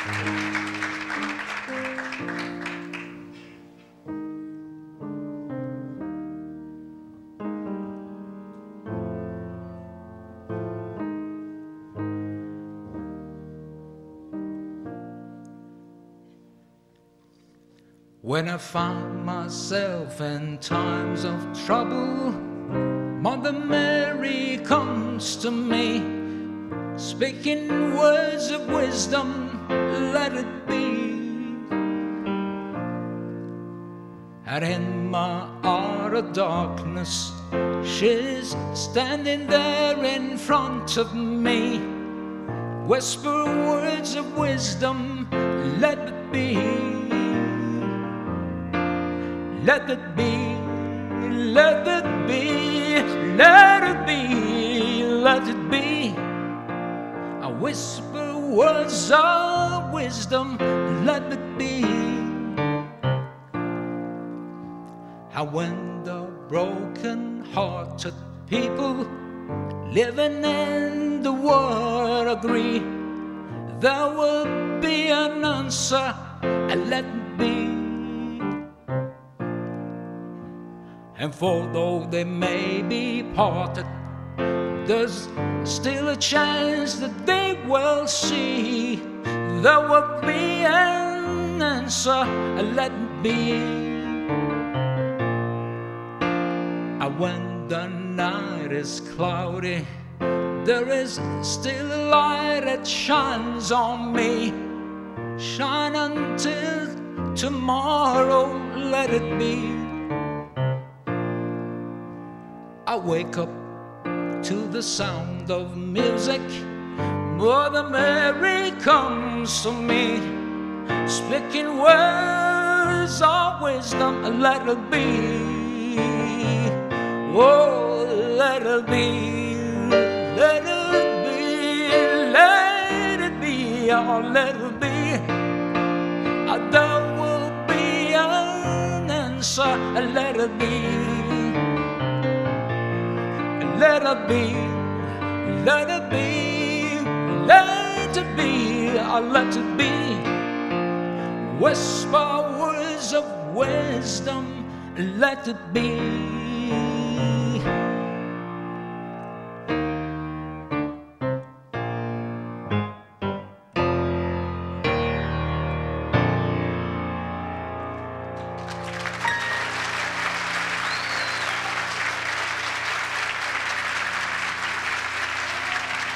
When I find myself in times of trouble, Mother Mary comes to me, speaking words of wisdom, let it be. And in my hour of darkness, she's standing there in front of me, whisper words of wisdom, let it be. Let it be, let it be, let it be, let it be. I whisper words of wisdom, let it be. How when the broken-hearted people living in the world agree, there will be an answer, and let it be. And for though they may be parted, there's still a chance that they will see. There will be an answer, and let it be. And when the night is cloudy, there is still a light that shines on me. Shine until tomorrow, let it be. I wake up to the sound of music. Mother Mary comes to me, speaking words of wisdom, let it be. Oh, let it be, let it be, let it be, oh, let it be. There will be an answer, let it be. Let it be, let it be, let it be, let it be. Whisper words of wisdom, let it be.